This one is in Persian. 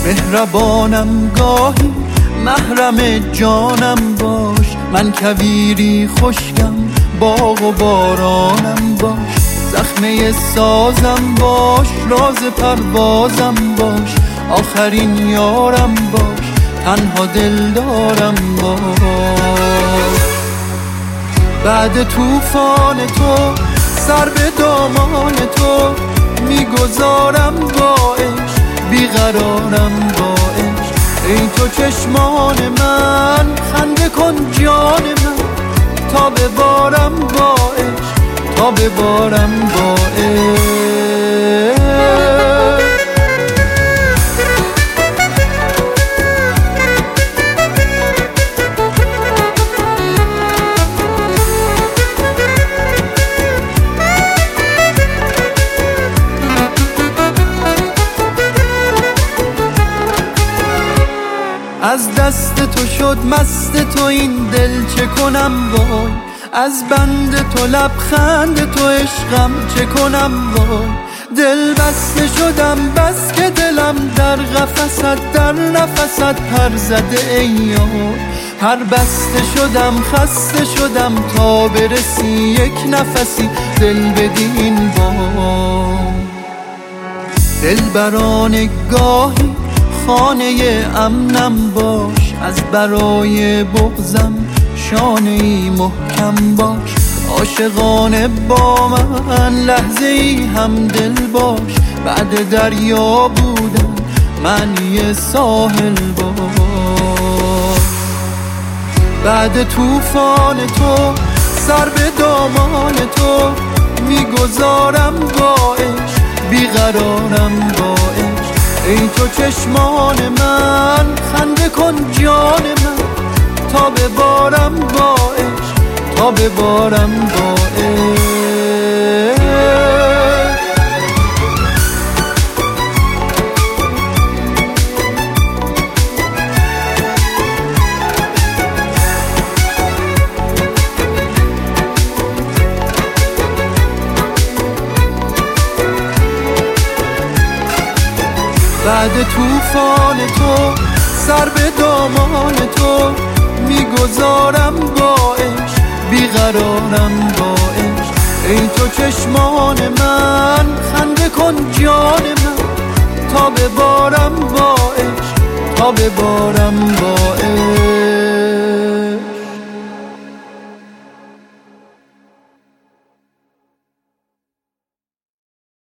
مهربانم گاهی محرم جانم باش، من کویری خشکم باغ و بارانم باش، زخمه سازم باش راز پروازم باش، آخرین یارم باش تنها دلدارم باش. بعد طوفان تو سر به دامان تو میگذارم با عشق، بیقرارم با عشق. ای تو چشمان من خنده کن جان من، تا ببارم با عشق، تا ببارم با عشق. از دست تو شد مست تو این دل چه کنم وای، از بند تو لبخند تو عشقم چه کنم وای. دل بسته شدم بس که دلم در قفست در نفست پر زده ای یار، هر بسته شدم خسته شدم تا برسی یک نفسی دل بدین وای. دل بران گاهی خانه امنم باش، از برای بغضم شانه ای محکم باش، عاشقانه با من لحظه ای هم دل باش، بعد دریا بودم من یه ساحل باش. بعد طوفان تو سر به دامان تو میگذارم با عشق، بیقرارم با عشق. ای تو چشمان من خنده کن جان من، تا ببارم با عشق، تا ببارم با عشق. بعد طوفان تو سر به دامان تو میگذارم با عشق، بیقرارم با عشق. ای تو چشمان من خنده کن جان من، تا ببارم با عشق، تا ببارم با عشق.